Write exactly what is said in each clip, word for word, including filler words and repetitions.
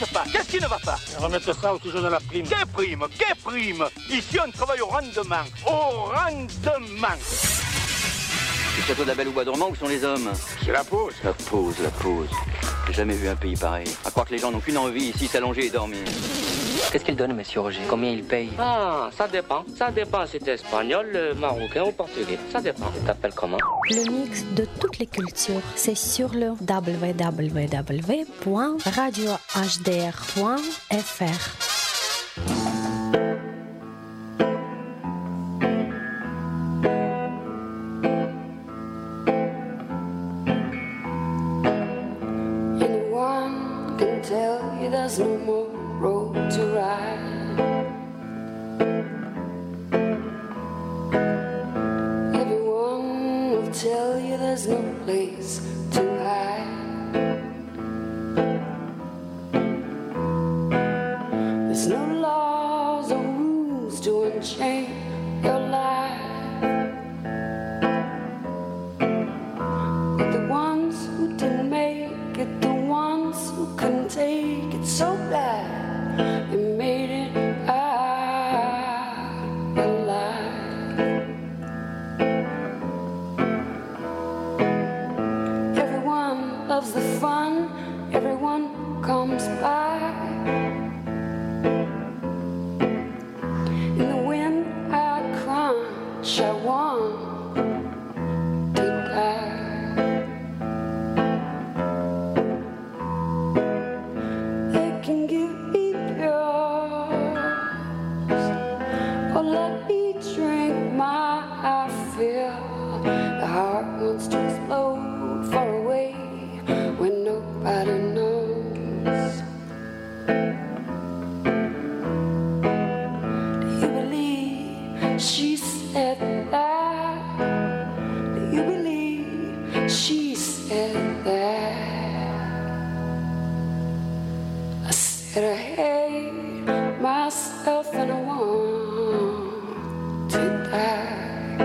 se passe? Qu'est-ce qui ne va pas? Remettre ça au sujet de la prime. Quelle prime? Quelle prime? Ici, on travaille au rendement. Au rendement. Le château de la Belle au Bois dormant, où sont les hommes? C'est la pause. La pause, la pause. J'ai jamais vu un pays pareil. À croire que les gens n'ont qu'une envie ici, s'allonger et dormir. Qu'est-ce qu'il donne, monsieur Roger? Combien il paye? Ah, ça dépend. Ça dépend si t'es espagnol, marocain ou portugais. Ça dépend. Tu t'appelles comment? Le mix de toutes les cultures, c'est sur le w w w point radio h d r point f r. Anyone can tell you there's no more road to ride. Everyone will tell you there's no place to hide. There's no laws or rules to unchain your life. But the ones who didn't make it, the ones who couldn't take it so bad, they made it out alive. Everyone loves the fun, everyone comes by. In the wind I crunch, I want to die. They can give me pills or let me drink my fill. The heart wants to explode far away when nobody knows. Do you believe she said that? Do you believe she said that? I said I hate myself and I want to die.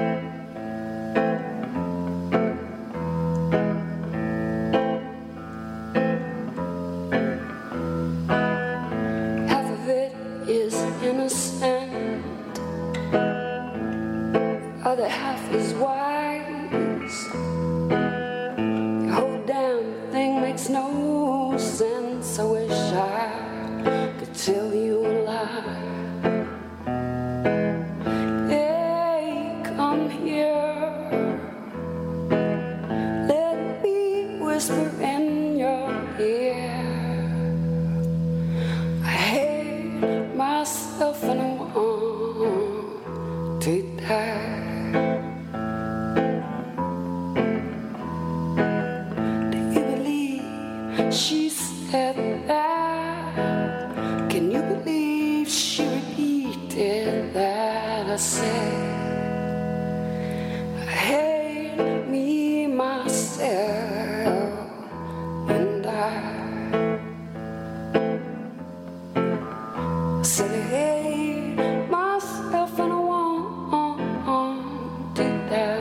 Half of it is innocent, other half is wise. The whole damn thing makes no sense. I wish I could tell you a lie. Hey, come here, let me whisper in your ear. I hate myself and I want to die. Do you believe she said that? Can you believe she repeated that? I said I hate me, myself, and I. I said I hate myself and I want to die.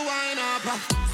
wind up.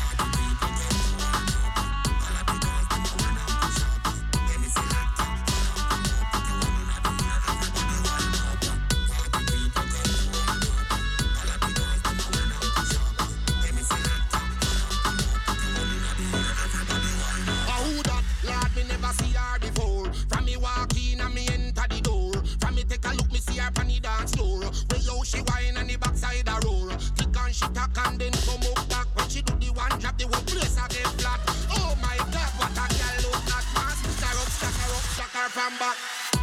She whine on the backside a roll. Click and she tack and then come up back. When she do the one drop, the whole place a get flat. Oh my God, what a girl look that man. Stick her up, stack her up, stack her from back.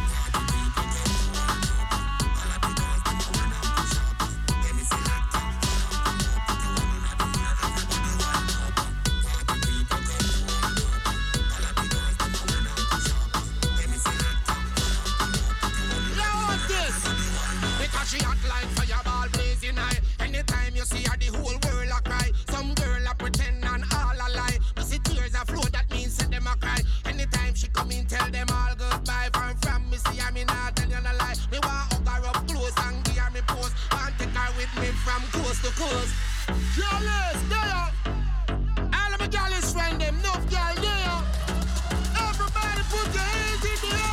She hot like fireball blazing high. Anytime you see her, the whole world a cry. Some girl a pretend and all a lie. You see tears a flow, that means send them a cry. Anytime she come in, tell them all goodbye. From from me see her, me not tell you no lie. Me want hug her up close and give her me pose. Want take her with me from coast to coast. Jealous, there. All of my jealous friend them, no girl there. Everybody put your hands in the air.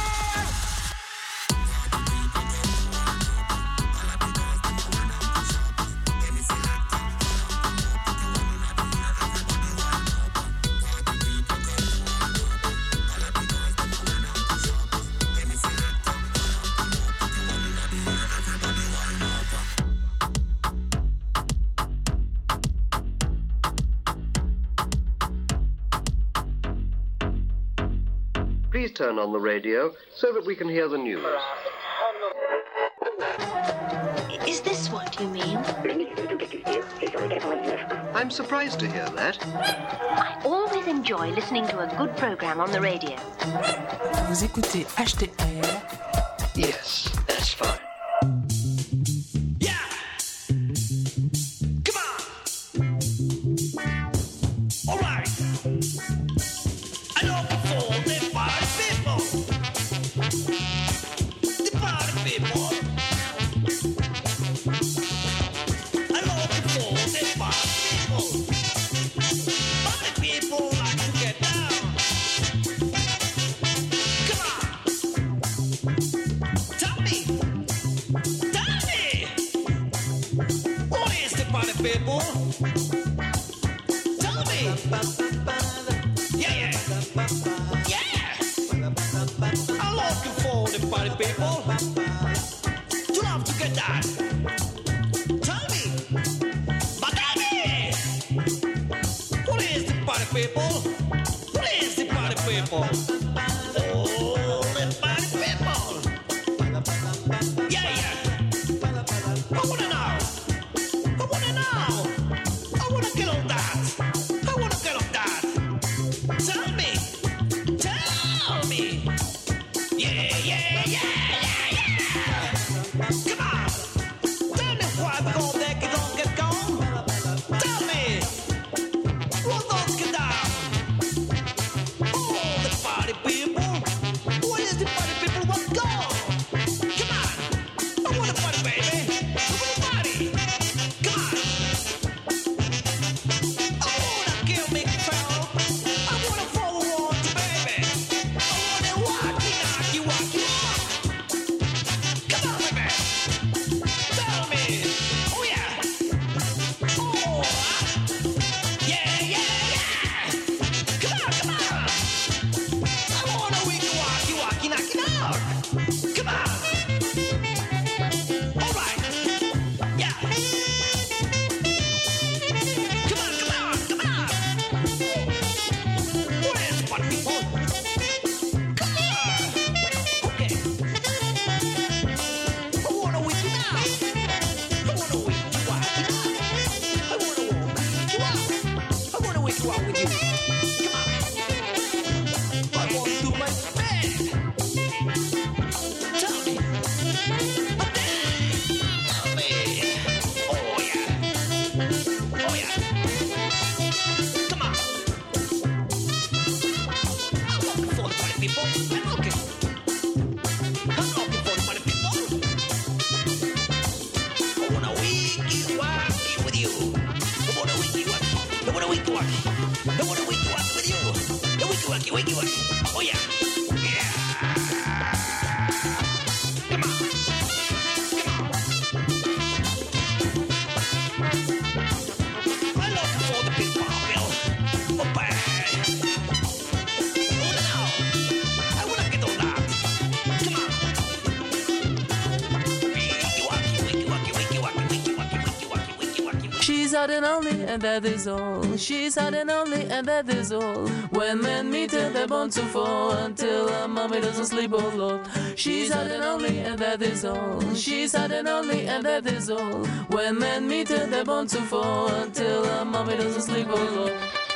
Please turn on the radio so that we can hear the news. Is this what you mean? I'm surprised to hear that. I always enjoy listening to a good program on the radio. Vous écoutez H T R. Yes, that's fine. People, tell me. Yeah, yeah, yeah. I'm looking for the party people. You have to get that. Tell me, but daddy, what is the party people? What is the party people? Oh, the party people. Yeah, yeah. I wanna know. I wanna know. I wanna get on that. I wanna get on that. Tell me. Tell me. Yeah, yeah, yeah, yeah, yeah. Come on. Tell me why we gon' take it, don't get gone. Tell me. What don't get down? Oh, the party people. What is the party people? What's gone? Come on. I wanna party, baby. I wanna party. I wanna wiki wacky with you. I wanna wiki wacky. wiki waki. I wanna wiki waki with you. The wiki waki, wiki waki. Oh yeah. Yeah. Come on. Come on. I love for the big barbell. Oh, bad. Oh, no. I wanna get on that. Come on. Wiki waki, wiki waki, wiki waki, wiki waki, wiki waki, wiki waki. She's hot and only, and that is all. She's hot and only, and that is all. When men meet her, they're bound to fall until her mommy doesn't sleep, oh Lord. She's hot and only, and that is all. She's hot and only, and that is all. When men meet her, they're bound to fall until her mommy doesn't sleep, oh Lord.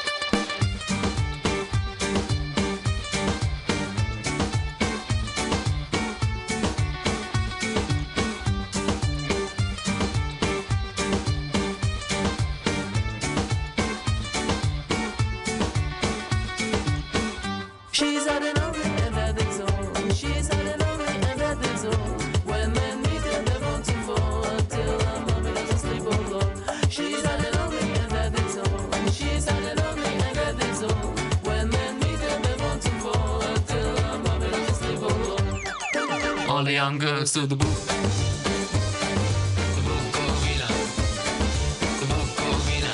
She's hot and only, and that is all. She's hot and only, and that is all. When men meet her, they're bound to fall until her mommy doesn't sleep, oh Lord. She's hot and only, and that is all. She's hot and only, and that is all. When men meet her, they're bound to fall until her mommy doesn't sleep, oh Lord. All the young girls to the booth. The Bukovina. The Bukovina.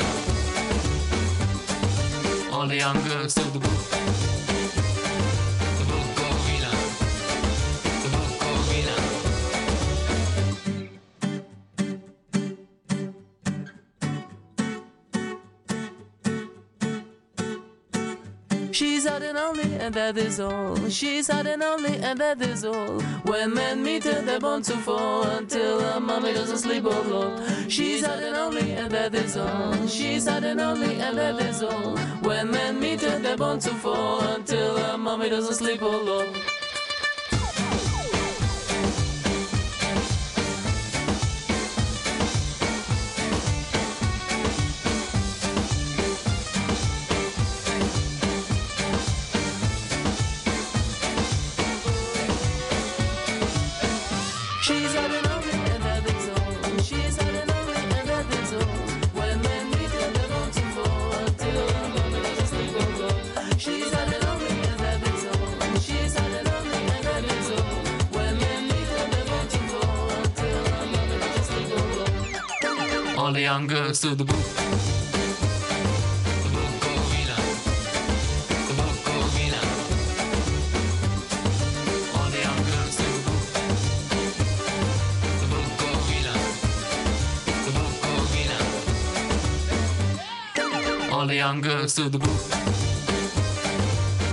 All the young girls to the booth. She's hot and only, and that is all. She's hot and only, and that is all. When men meet her, they're bound to fall until her mommy doesn't sleep, oh Lord. She's hot and only, and that is all. She's hot and only, and that is all. When men meet her, they're bound to fall until her mommy doesn't sleep, oh Lord. She's hot and only, and that is all. She's hot and only, and that is all. When men meet her, they're bound to fall until her mommy doesn't sleep, oh Lord. She's hot and only, and that is all. She's hot and only, and that is all. When men meet her, they're bound to fall until her mommy doesn't sleep, oh Lord. All the young girls to the booth. The Bukovina. The Bukovina. All the young girls to the booth. All the young girls to the booth.